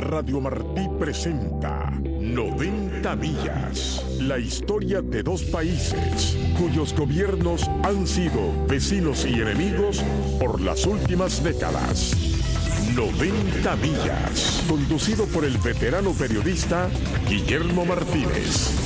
Radio Martí presenta 90 millas, la historia de dos países cuyos gobiernos han sido vecinos y enemigos por las últimas décadas. 90 millas, conducido por el veterano periodista Guillermo Martínez.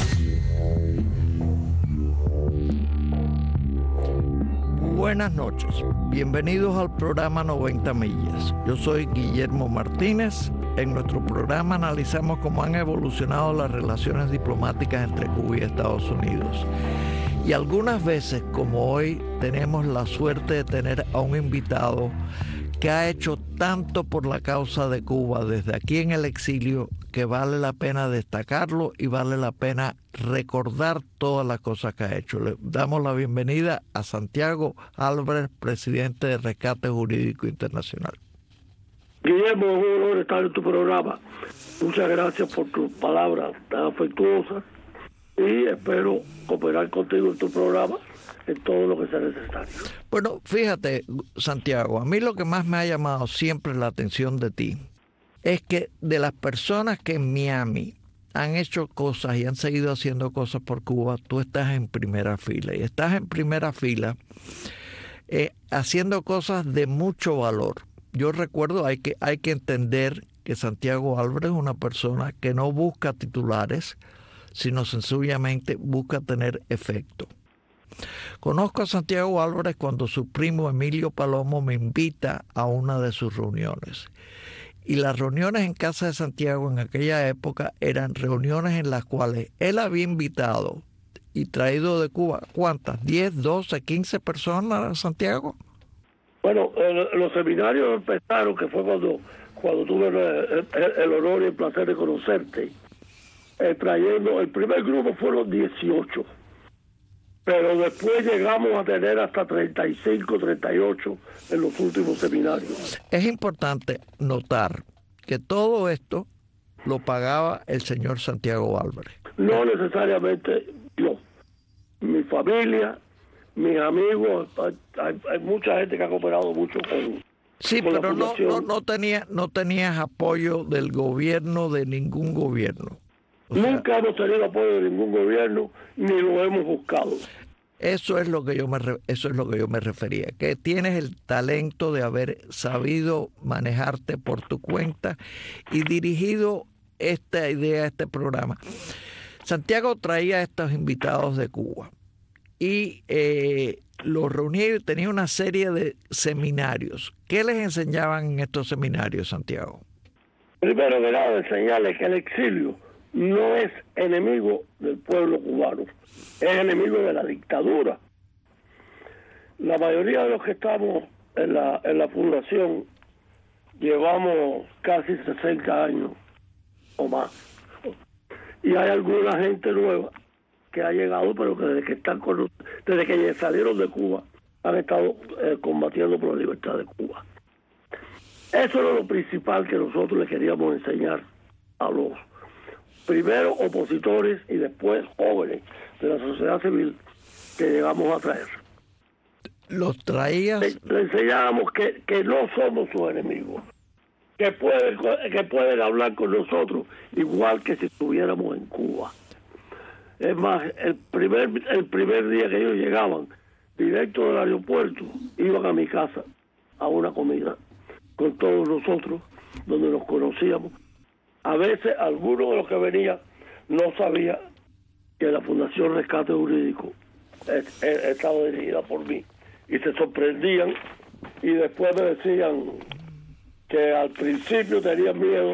Buenas noches, bienvenidos al programa 90 millas. Yo soy Guillermo Martínez. En nuestro programa analizamos cómo han evolucionado las relaciones diplomáticas entre Cuba y Estados Unidos. Y algunas veces, como hoy, tenemos la suerte de tener a un invitado que ha hecho tanto por la causa de Cuba desde aquí en el exilio que vale la pena destacarlo y vale la pena recordar todas las cosas que ha hecho. Le damos la bienvenida a Santiago Álvarez, presidente de Rescate Jurídico Internacional. Guillermo, es un honor estar en tu programa. Muchas gracias por tus palabras tan afectuosas y espero cooperar contigo en tu programa en todo lo que sea necesario. Bueno, fíjate, Santiago, a mí lo que más me ha llamado siempre la atención de ti es que de las personas que en Miami han hecho cosas y han seguido haciendo cosas por Cuba, tú estás en primera fila. Y estás en primera fila haciendo cosas de mucho valor. Yo recuerdo, hay que entender que Santiago Álvarez es una persona que no busca titulares, sino sencillamente busca tener efecto. Conozco a Santiago Álvarez cuando su primo Emilio Palomo me invita a una de sus reuniones. Y las reuniones en casa de Santiago en aquella época eran reuniones en las cuales él había invitado y traído de Cuba, ¿cuántas? ¿10, 12, 15 personas, Santiago? Bueno, los seminarios empezaron, que fue cuando tuve el honor y el placer de conocerte, trayendo, el primer grupo fueron 18. Pero después llegamos a tener hasta 35, 38 en los últimos seminarios. Es importante notar que todo esto lo pagaba el señor Santiago Álvarez. No necesariamente yo. Mi familia, mis amigos, hay mucha gente que ha cooperado mucho con Sí, con pero la no tenías apoyo del gobierno, de ningún gobierno. Nunca hemos tenido apoyo de ningún gobierno, ni lo hemos buscado. Eso es lo que yo me refería, que tienes el talento de haber sabido manejarte por tu cuenta y dirigido esta idea, este programa. Santiago traía a estos invitados de Cuba y los reunía y tenía una serie de seminarios. ¿Qué les enseñaban en estos seminarios, Santiago? Primero que nada, enseñarles que el exilio no es enemigo del pueblo cubano, es enemigo de la dictadura. La mayoría de los que estamos en la fundación llevamos casi 60 años o más. Y hay alguna gente nueva que ha llegado, pero que desde que salieron de Cuba han estado combatiendo por la libertad de Cuba. Eso era lo principal que nosotros le queríamos enseñar a los primero opositores y después jóvenes de la sociedad civil que llegamos a traer. ¿Los traías? Le enseñábamos que no somos sus enemigos, que pueden hablar con nosotros igual que si estuviéramos en Cuba. Es más, el primer día que ellos llegaban, directo del aeropuerto, iban a mi casa a una comida con todos nosotros, donde nos conocíamos. A veces alguno de los que venía no sabía que la Fundación Rescate Jurídico estaba dirigida por mí y se sorprendían y después me decían que al principio tenían miedo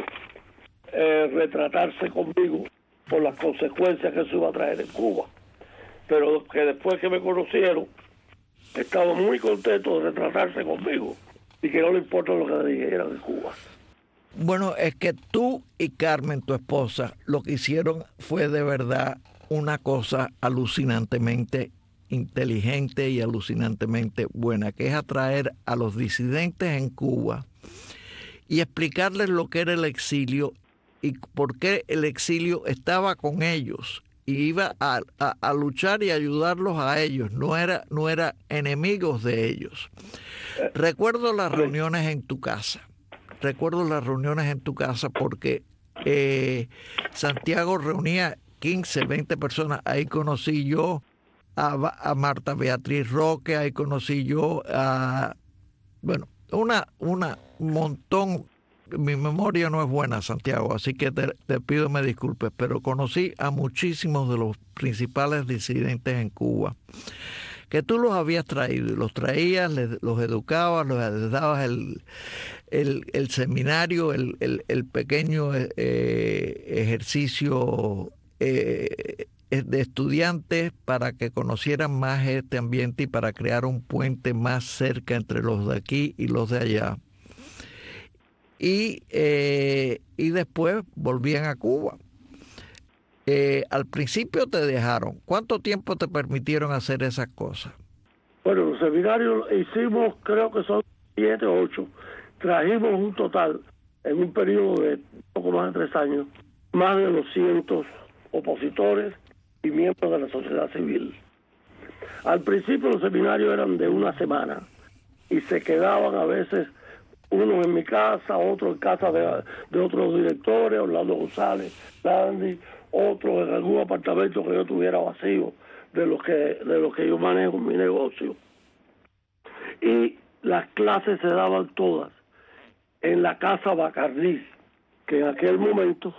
retratarse conmigo por las consecuencias que eso iba a traer en Cuba, pero que después que me conocieron estaban muy contentos de retratarse conmigo y que no le importa lo que dijeran en Cuba. Bueno, es que tú y Carmen, tu esposa, lo que hicieron fue de verdad una cosa alucinantemente inteligente y alucinantemente buena, que es atraer a los disidentes en Cuba y explicarles lo que era el exilio y por qué el exilio estaba con ellos y iba a luchar y ayudarlos a ellos, no era enemigos de ellos. Recuerdo las reuniones en tu casa, recuerdo las reuniones en tu casa porque Santiago reunía 15, 20 personas. Ahí conocí yo a Marta Beatriz Roque, ahí conocí yo a, bueno, un montón. Mi memoria no es buena, Santiago, así que te pido me disculpes, pero conocí a muchísimos de los principales disidentes en Cuba, que tú los habías traído, y los traías, los educabas, les dabas el seminario, el pequeño ejercicio de estudiantes para que conocieran más este ambiente y para crear un puente más cerca entre los de aquí y los de allá. Y después volvían a Cuba. Al principio te dejaron. ¿Cuánto tiempo te permitieron hacer esas cosas? Bueno, los seminarios hicimos, creo que son 7 o 8. Trajimos un total, en un periodo de poco más de 3 años, más de 200 opositores y miembros de la sociedad civil. Al principio los seminarios eran de una semana y se quedaban a veces unos en mi casa, otros en casa de otros directores, Orlando González, Landy, otros en algún apartamento que yo tuviera vacío de los que yo manejo en mi negocio. Y las clases se daban todas en la casa Bacardí, que en aquel momento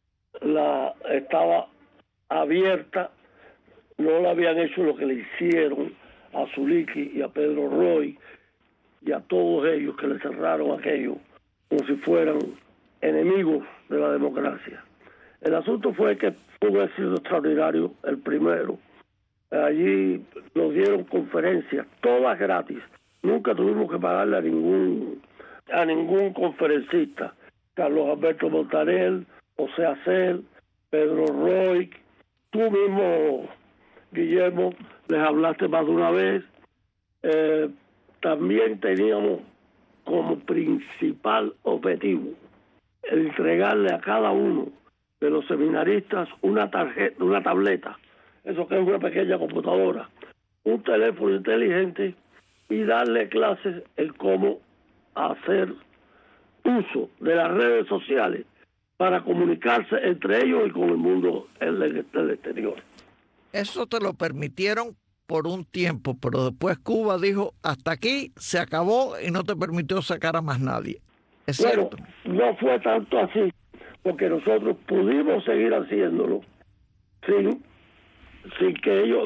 estaba abierta, no le habían hecho lo que le hicieron a Zuliqui y a Pedro Roy y a todos ellos, que le cerraron aquello como si fueran enemigos de la democracia. El asunto fue que fue un éxito extraordinario el primero. Allí nos dieron conferencias, todas gratis. Nunca tuvimos que pagarle a ningún conferencista. Carlos Alberto Montaner, José Acel, Pedro Roy, tú mismo, Guillermo, les hablaste más de una vez. También teníamos como principal objetivo entregarle a cada uno de los seminaristas una tableta, eso que es una pequeña computadora, un teléfono inteligente, y darle clases en cómo hacer uso de las redes sociales para comunicarse entre ellos y con el mundo del exterior. Eso te lo permitieron por un tiempo, pero después Cuba dijo, hasta aquí, se acabó, y no te permitió sacar a más nadie. ¿Es cierto? No fue tanto así, porque nosotros pudimos seguir haciéndolo sin que ellos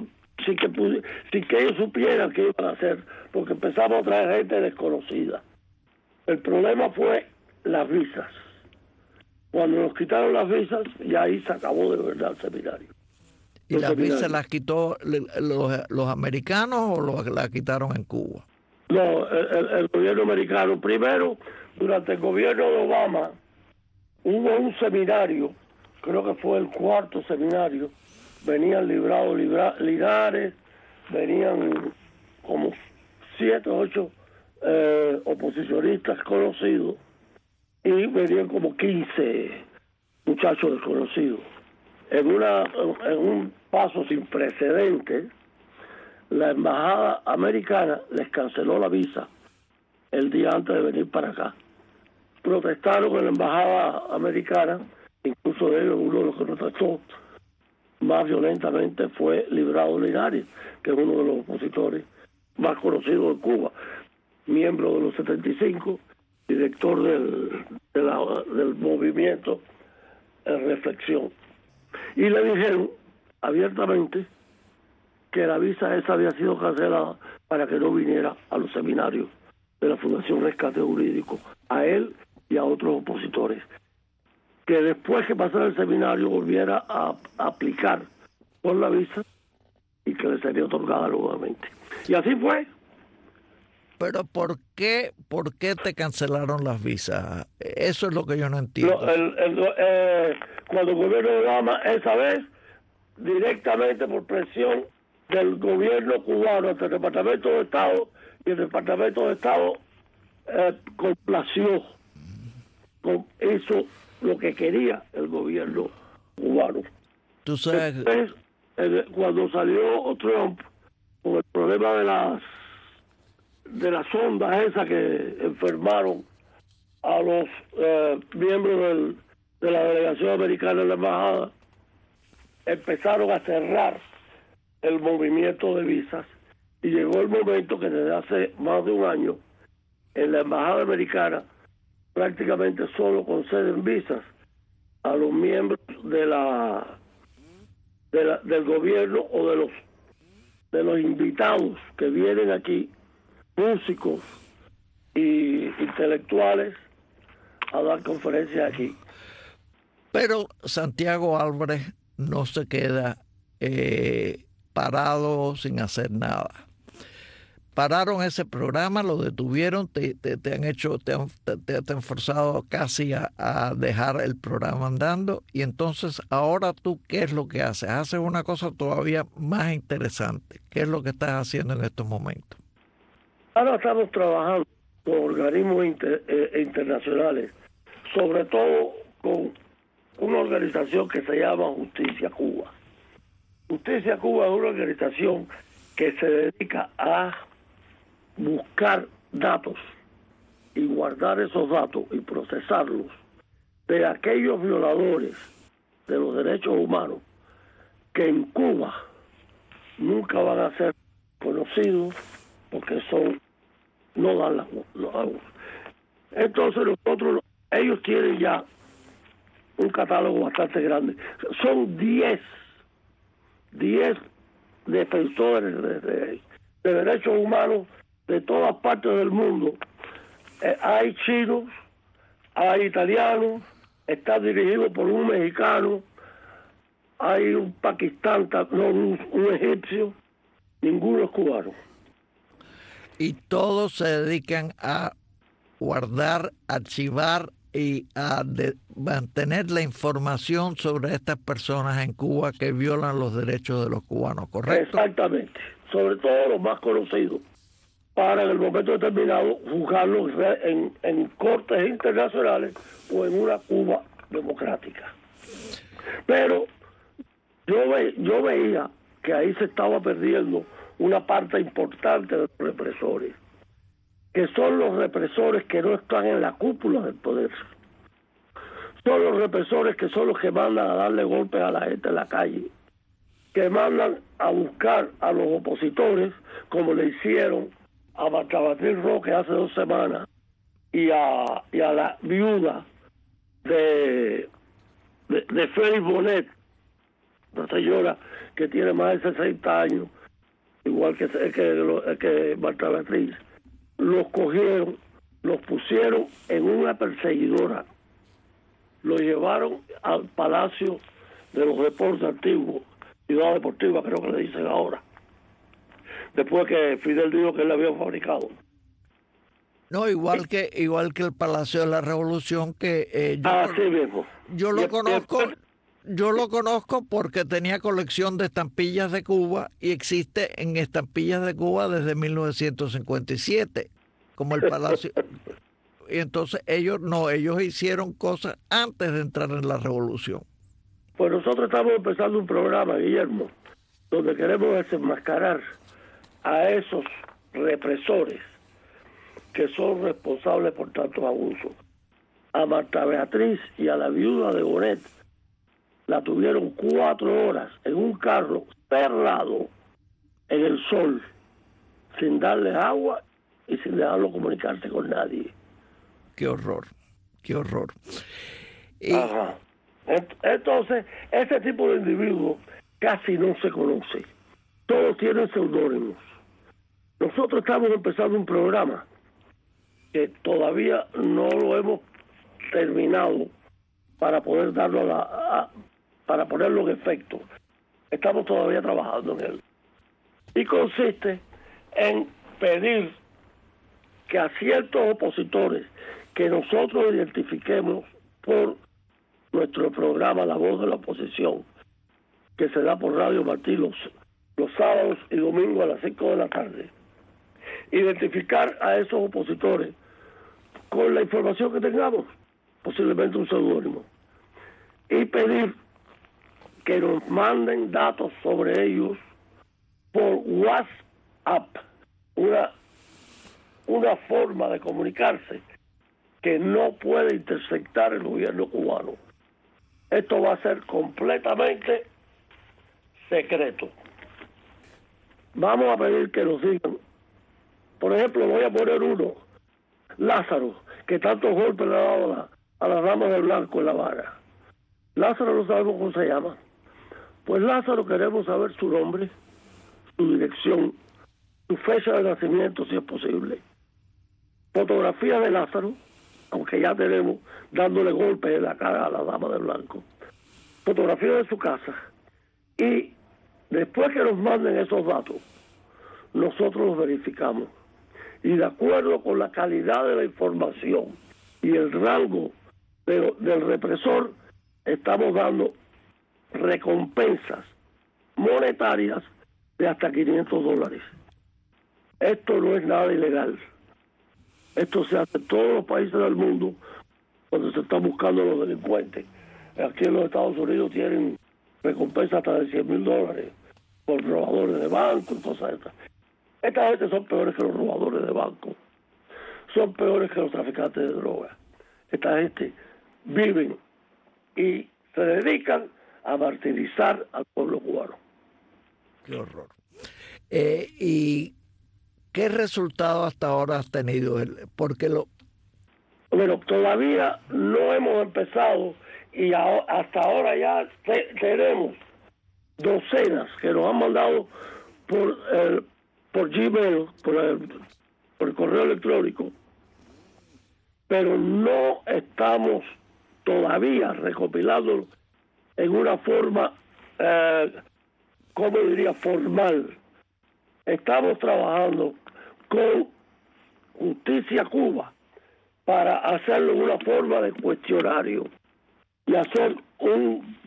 supieran qué iban a hacer, porque empezamos a traer gente desconocida. El problema fue las visas. Cuando nos quitaron las visas, ya ahí se acabó de verdad el seminario. ¿Y las visas las quitó los americanos o las quitaron en Cuba? No, el gobierno americano. Primero, durante el gobierno de Obama, hubo un seminario, creo que fue el 4º seminario, venían librados Linares, venían como 7 o 8 oposicionistas conocidos, y venían como 15 muchachos desconocidos. En un paso sin precedentes, la embajada americana les canceló la visa el día antes de venir para acá. Protestaron en la embajada americana, incluso de ellos, uno de los que protestó más violentamente fue Librado Linares, que es uno de los opositores más conocidos de Cuba, miembro de los 75, director del movimiento en Reflexión. Y le dijeron abiertamente que la visa esa había sido cancelada para que no viniera a los seminarios de la Fundación Rescate Jurídico, a él y a otros opositores. Que después que pasara el seminario volviera a aplicar por la visa y que le sería otorgada nuevamente. Y así fue. Pero ¿por qué te cancelaron las visas? Eso es lo que yo no entiendo. Cuando el gobierno de Obama, esa vez, directamente por presión del gobierno cubano ante el Departamento de Estado, y el Departamento de Estado complació, hizo lo que quería el gobierno cubano. ¿Tú sabes? Después, cuando salió Trump con el problema de las ondas esas que enfermaron a los miembros de la delegación americana en la embajada, empezaron a cerrar el movimiento de visas y llegó el momento que desde hace más de un año en la embajada americana prácticamente solo conceden visas a los miembros del gobierno o de los invitados que vienen aquí, músicos y intelectuales, a dar conferencias aquí. Pero Santiago Álvarez no se queda parado sin hacer nada. Pararon ese programa, lo detuvieron, te han forzado casi a dejar el programa andando, y entonces ahora tú, ¿qué es lo que haces? Haces una cosa todavía más interesante. ¿Qué es lo que estás haciendo en estos momentos? Ahora estamos trabajando con organismos internacionales, sobre todo con una organización que se llama Justicia Cuba. Justicia Cuba es una organización que se dedica a buscar datos y guardar esos datos y procesarlos de aquellos violadores de los derechos humanos que en Cuba nunca van a ser conocidos porque no dan la voz. Entonces ellos tienen ya un catálogo bastante grande. Son 10 defensores de derechos humanos de todas partes del mundo. Hay chinos, hay italianos, está dirigido por un mexicano, hay un pakistán, un egipcio, ninguno es cubano. Y todos se dedican a guardar, archivar y a mantener la información sobre estas personas en Cuba que violan los derechos de los cubanos, ¿correcto? Exactamente, sobre todo los más conocidos, para en el momento determinado juzgarlos en cortes internacionales o en una Cuba democrática. Pero yo veía que ahí se estaba perdiendo una parte importante de los represores, que son los represores que no están en la cúpula del poder. Son los represores que son los que mandan a darle golpes a la gente en la calle, que mandan a buscar a los opositores, como le hicieron a Marta Beatriz Roque hace 2 semanas, y a la viuda de Félix Bonet, una señora que tiene más de 60 años, igual que Marta Beatriz. Los cogieron, los pusieron en una perseguidora, los llevaron al Palacio de los Deportes Antiguos, Ciudad Deportiva creo que le dicen ahora, después que Fidel dijo que él la había fabricado. No, igual que el Palacio de la Revolución, que así mismo. Yo lo conozco porque tenía colección de estampillas de Cuba y existe en estampillas de Cuba desde 1957, como el Palacio. Y entonces ellos hicieron cosas antes de entrar en la revolución. Pues nosotros estamos empezando un programa, Guillermo, donde queremos desenmascarar a esos represores que son responsables por tantos abusos. A Marta Beatriz y a la viuda de Bonet la tuvieron 4 horas en un carro cerrado en el sol, sin darles agua y sin dejarlo comunicarse con nadie. Qué horror, qué horror. Ajá. Entonces, ese tipo de individuos casi no se conoce. Todos tienen seudónimos. Nosotros estamos empezando un programa que todavía no lo hemos terminado para poder darlo para ponerlo en efecto. Estamos todavía trabajando en él. Y consiste en pedir que a ciertos opositores que nosotros identifiquemos por nuestro programa La Voz de la Oposición, que se da por Radio Martí los sábados y domingos a las 5 de la tarde, identificar a esos opositores con la información que tengamos, posiblemente un seudónimo, y pedir que nos manden datos sobre ellos por WhatsApp, una forma de comunicarse que no puede interceptar el gobierno cubano. Esto va a ser completamente secreto. Vamos a pedir que nos digan, por ejemplo, voy a poner uno, Lázaro, que tantos golpes le ha dado a las damas de blanco en La Habana. Lázaro no sabemos cómo se llama. Pues Lázaro queremos saber su nombre, su dirección, su fecha de nacimiento, si es posible. Fotografía de Lázaro, aunque ya tenemos dándole golpes en la cara a la dama de blanco. Fotografía de su casa. Y después que nos manden esos datos, nosotros los verificamos. Y de acuerdo con la calidad de la información y el rango del represor, estamos dando recompensas monetarias de hasta $500. Esto no es nada ilegal. Esto se hace en todos los países del mundo cuando se están buscando los delincuentes. Aquí en los Estados Unidos tienen recompensas hasta de $100,000 por robadores de banco y cosas estas. Esta gente son peores que los robadores de banco. Son peores que los traficantes de drogas. Esta gente viven y se dedican a martirizar al pueblo cubano. Qué horror. ¿Y qué resultado hasta ahora has tenido? Bueno, todavía no hemos empezado y hasta ahora ya tenemos docenas que nos han mandado por Gmail, por el correo electrónico, pero no estamos todavía recopilándolo en una forma, ¿cómo diría?, formal. Estamos trabajando con Justicia Cuba para hacerlo en una forma de cuestionario y hacer un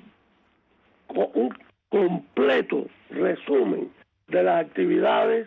completo resumen de las actividades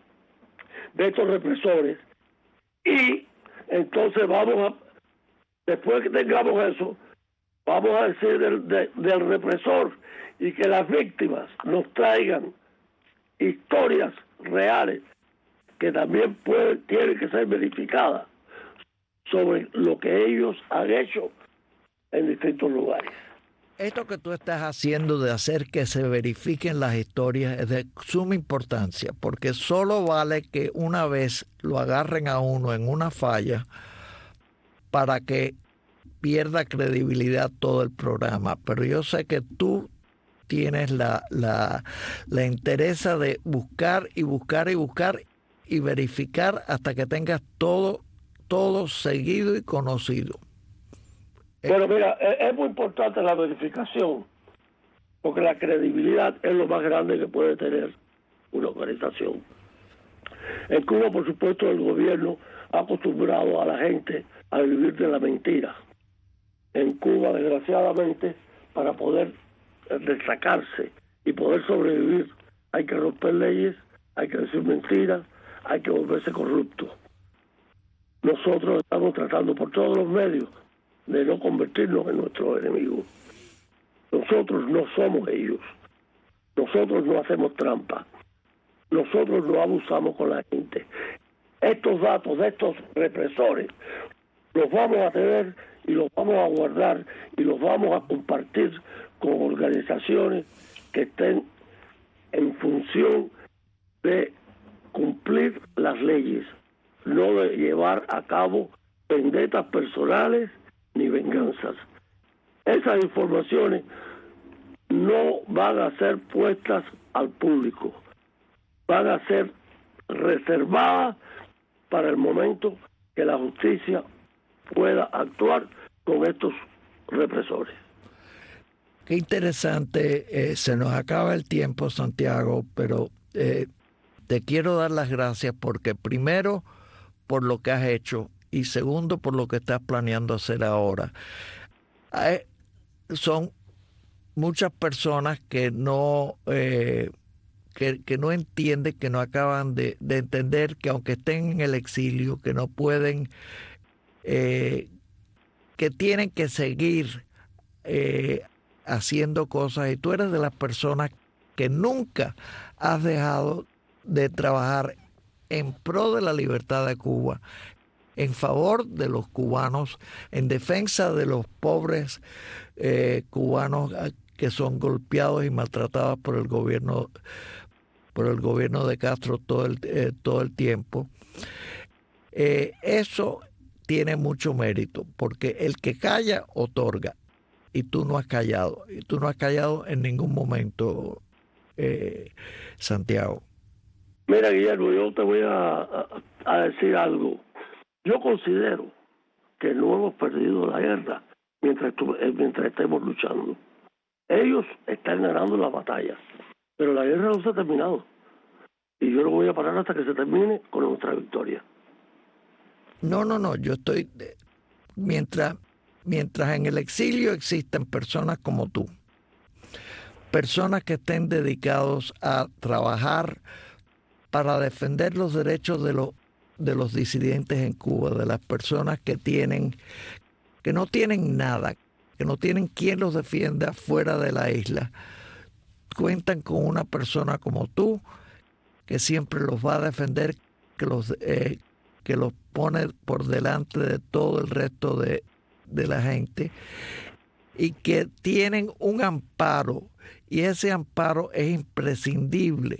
de estos represores. Y entonces después que tengamos eso, vamos a decir del represor y que las víctimas nos traigan historias reales que también tienen que ser verificadas sobre lo que ellos han hecho en distintos lugares. Esto que tú estás haciendo de hacer que se verifiquen las historias es de suma importancia, porque solo vale que una vez lo agarren a uno en una falla para que pierda credibilidad todo el programa. Pero yo sé que tú tienes la interesa de buscar y buscar y buscar y verificar hasta que tengas todo seguido y conocido. Bueno, mira, es muy importante la verificación, porque la credibilidad es lo más grande que puede tener una organización. En Cuba, por supuesto, el gobierno ha acostumbrado a la gente a vivir de la mentira. En Cuba, desgraciadamente, para poder destacarse y poder sobrevivir, hay que romper leyes, hay que decir mentiras, hay que volverse corrupto. Nosotros estamos tratando por todos los medios de no convertirnos en nuestros enemigos. Nosotros no somos ellos. Nosotros no hacemos trampa. Nosotros no abusamos con la gente. Estos datos de estos represores los vamos a tener y los vamos a guardar y los vamos a compartir con organizaciones que estén en función de cumplir las leyes, no de llevar a cabo vendetas personales ni venganzas. Esas informaciones no van a ser puestas al público, van a ser reservadas para el momento que la justicia pueda actuar con estos represores. Qué interesante, se nos acaba el tiempo, Santiago, pero te quiero dar las gracias porque primero por lo que has hecho y segundo por lo que estás planeando hacer ahora. Son muchas personas que no entienden, que no acaban de entender que aunque estén en el exilio, que no pueden, que tienen que seguir haciendo cosas, y tú eres de las personas que nunca has dejado de trabajar en pro de la libertad de Cuba, en favor de los cubanos, en defensa de los pobres cubanos que son golpeados y maltratados por el gobierno de Castro todo el tiempo. Eso tiene mucho mérito, porque el que calla otorga, y tú no has callado en ningún momento, Santiago. Mira, Guillermo, yo te voy a decir algo. Yo considero que no hemos perdido la guerra mientras estemos luchando. Ellos están ganando la batalla, pero la guerra no se ha terminado. Y yo no voy a parar hasta que se termine con nuestra victoria. No, yo estoy... Mientras en el exilio existen personas como tú, personas que estén dedicados a trabajar para defender los derechos de los disidentes en Cuba, de las personas que no tienen nada, que no tienen quien los defienda fuera de la isla, cuentan con una persona como tú que siempre los va a defender, que los pone por delante de todo el resto de la gente, y que tienen un amparo, y ese amparo es imprescindible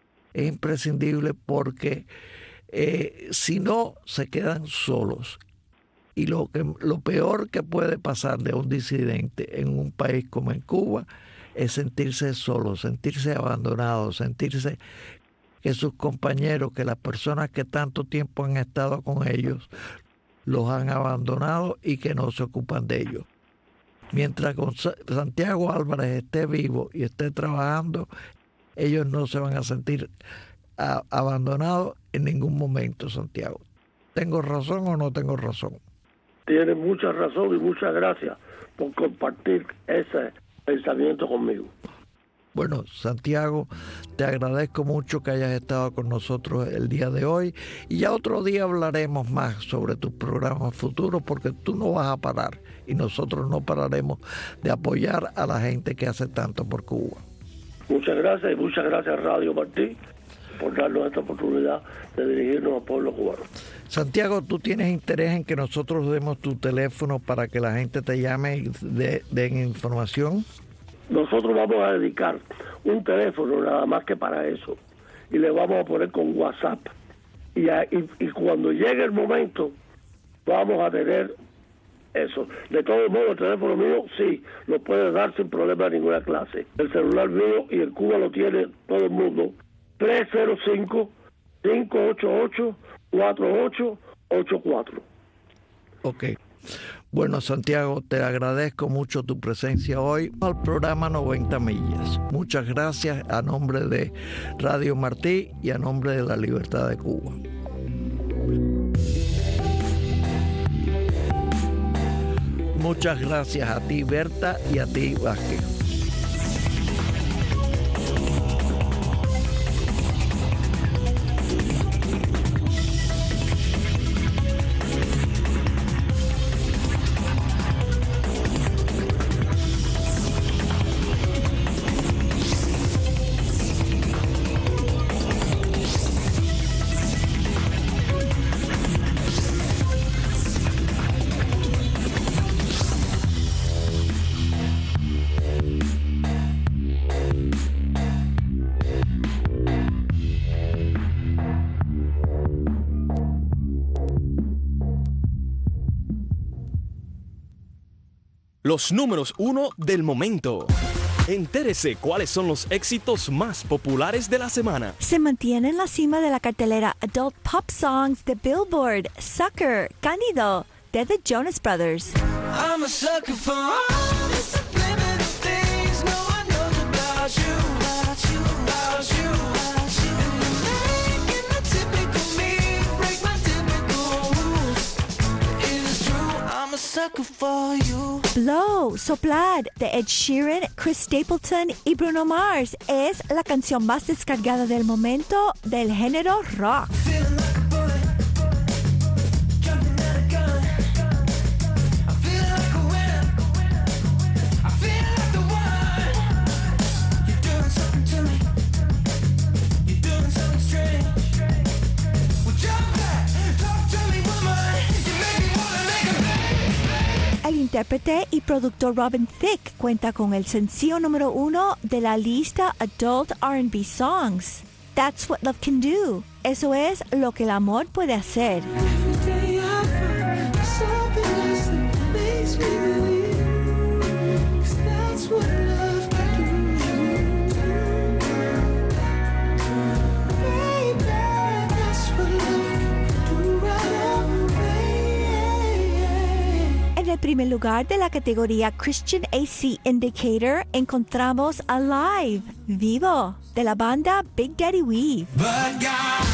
porque si no se quedan solos. Y lo peor que puede pasarle a un disidente en un país como en Cuba es sentirse solo, sentirse abandonado, sentirse que sus compañeros, que las personas que tanto tiempo han estado con ellos, los han abandonado y que no se ocupan de ellos. Mientras Santiago Álvarez esté vivo y esté trabajando, ellos no se van a sentir abandonados en ningún momento, Santiago. ¿Tengo razón o no tengo razón? Tienes mucha razón y muchas gracias por compartir ese pensamiento conmigo. Bueno, Santiago, te agradezco mucho que hayas estado con nosotros el día de hoy, y ya otro día hablaremos más sobre tus programas futuros, porque tú no vas a parar y nosotros no pararemos de apoyar a la gente que hace tanto por Cuba. Muchas gracias, y muchas gracias Radio Martí por darnos esta oportunidad de dirigirnos al pueblo cubano. Santiago, ¿tú tienes interés en que nosotros demos tu teléfono para que la gente te llame y den información? Nosotros vamos a dedicar un teléfono nada más que para eso, y le vamos a poner con WhatsApp, y cuando llegue el momento vamos a tener eso. De todos modos, el teléfono mío sí lo puede dar sin problema de ninguna clase. El celular mío, y en Cuba lo tiene todo el mundo, 305-588-4884. Ok. Bueno, Santiago, te agradezco mucho tu presencia hoy al programa 90 Millas. Muchas gracias a nombre de Radio Martí y a nombre de la Libertad de Cuba. Muchas gracias a ti, Berta, y a ti, Vázquez. Los números 1 del momento. Entérese cuáles son los éxitos más populares de la semana. Se mantiene en la cima de la cartelera Adult Pop Songs de Billboard, Sucker, Cándido, de The Jonas Brothers. I'm a sucker for all the subliminal things no one knows about you, about you, about you, about you. And you're making the typical me break my typical rules. It is true, I'm a sucker for you. Blow, Soplar, de Ed Sheeran, Chris Stapleton y Bruno Mars es la canción más descargada del momento del género rock. Feeling like a bullet, jumping at a gun. I feel like a winner, I feel like the one. You're doing something to me, you're doing something strange. Well, jump back, talk to me, woman. intérprete y productor Robin Thicke cuenta con el sencillo número 1 de la lista Adult R&B Songs. That's what love can do. Eso es lo que el amor puede hacer. Every day I find something else that makes me believe, 'cause that's what love can do. Baby, that's what love can do right away. En el primer lugar de la categoría Christian AC Indicator encontramos Alive, Vivo, de la banda Big Daddy Weave. But God,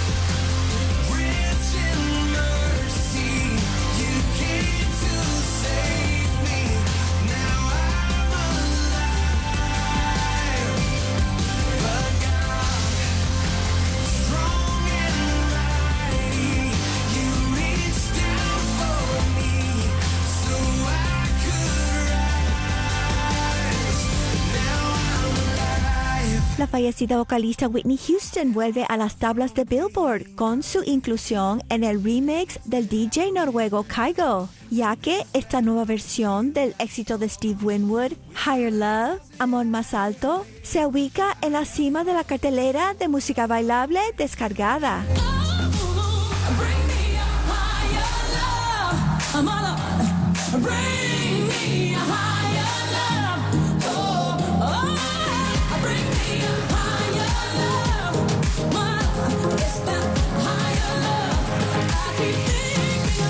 rich in mercy, you came to save me. Now I'm alive. But God, strong and mighty, you reached down for me so I could rise. Now I'm alive. La fallecida vocalista Whitney Houston vuelve a las tablas de Billboard con su inclusión en el remix del DJ noruego Kygo, ya que esta nueva versión del éxito de Steve Winwood, Higher Love, Amor Más Alto, se ubica en la cima de la cartelera de música bailable descargada. Bring me a higher love. I'm all up. Bring me a higher love. Oh, oh. Bring me a higher love. My, it's that higher love. I keep thinking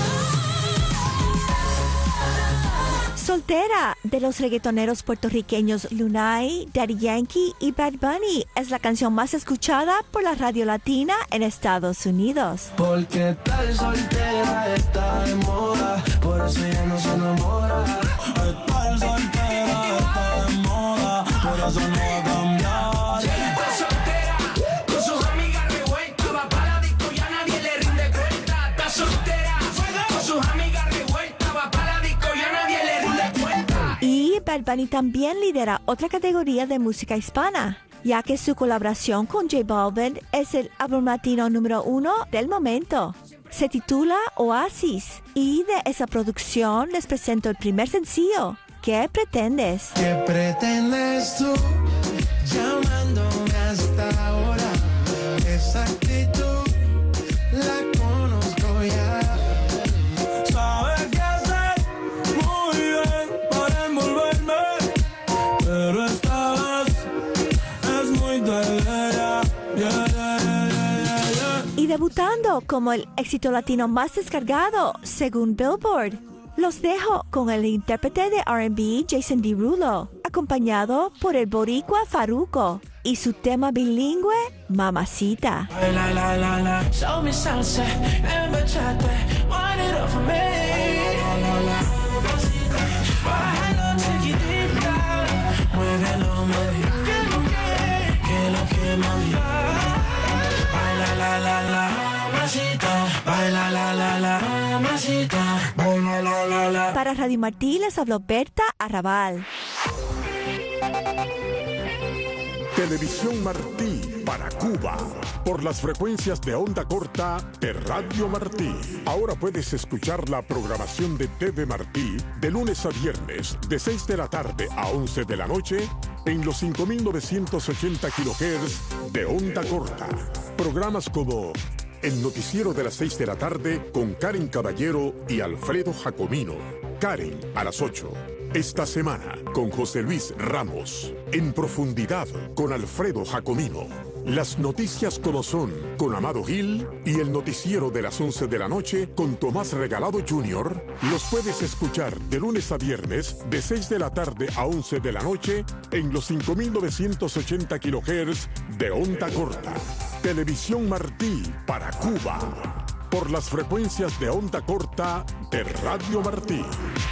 of. Soltera, de los reggaetoneros puertorriqueños Lunay, Daddy Yankee y Bad Bunny, es la canción más escuchada por la radio latina en Estados Unidos. Porque tal soltera está de moda, por eso ya no se enamora. Estar soltera está de moda, por eso no va a cambiar. Está soltera, con sus amigas revueltas, va para la disco y a nadie le rinde cuenta. Está soltera, con sus amigas revueltas, va para la disco y a nadie le rinde cuenta. Y Bad Bunny también lidera otra categoría de música hispana, ya que su colaboración con J Balvin es el álbum latino número 1 del momento. Se titula Oasis, y de esa producción les presento el primer sencillo, ¿Qué pretendes? ¿Qué pretendes tú llamándome hasta ahora? Esa actitud la conozco ya. Sabes qué hacer muy bien para envolverme, pero esta vez es muy tarde ya. Yeah, yeah, yeah, yeah. Y debutando como el éxito latino más descargado según Billboard, los dejo con el intérprete de R&B Jason Derulo, acompañado por el boricua Farruko y su tema bilingüe Mamacita. La la la la. Show me salsa and bachata. Wind it up for me. Bájalo chiquitita. Muévelo, mami. Que lo que mami. Baila la la la. Mamacita. Baila la la la. Mamacita. Baila la la la. Para Radio Martí les habló Berta Arrabal. Televisión Martí para Cuba, por las frecuencias de onda corta de Radio Martí. Ahora puedes escuchar la programación de TV Martí de lunes a viernes, de 6 de la tarde a 11 de la noche, en los 5.980 kHz de onda corta. Programas como El Noticiero de las 6 de la tarde con Karen Caballero y Alfredo Jacomino. Karen a las 8. Esta semana con José Luis Ramos. En Profundidad con Alfredo Jacomino. Las noticias como son con Amado Gil y el noticiero de las 11 de la noche con Tomás Regalado Jr. los puedes escuchar de lunes a viernes de 6 de la tarde a 11 de la noche en los 5.980 kHz de onda corta. Televisión Martí para Cuba, por las frecuencias de onda corta de Radio Martí.